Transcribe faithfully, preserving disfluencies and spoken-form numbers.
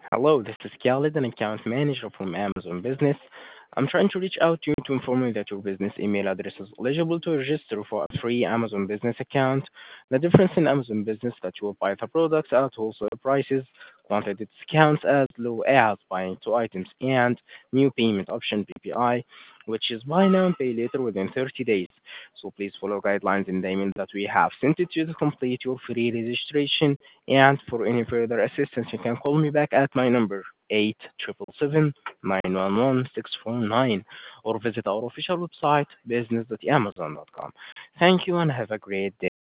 Hello, this is Khalid, an account manager from Amazon Business. I'm trying to reach out to you to inform you that your business email address is eligible to register for a free Amazon Business account. The difference in Amazon Business that you will buy the products at wholesale prices, quantity discounts as low as buying two items, and new payment option P P I, which is buy now and pay later within thirty days. So please follow guidelines in the email that we have sent it to you to complete your free registration. And for any further assistance, you can call me back at my number eight seven seven nine one one six four nine or visit our official website business dot amazon dot com. Thank you and have a great day.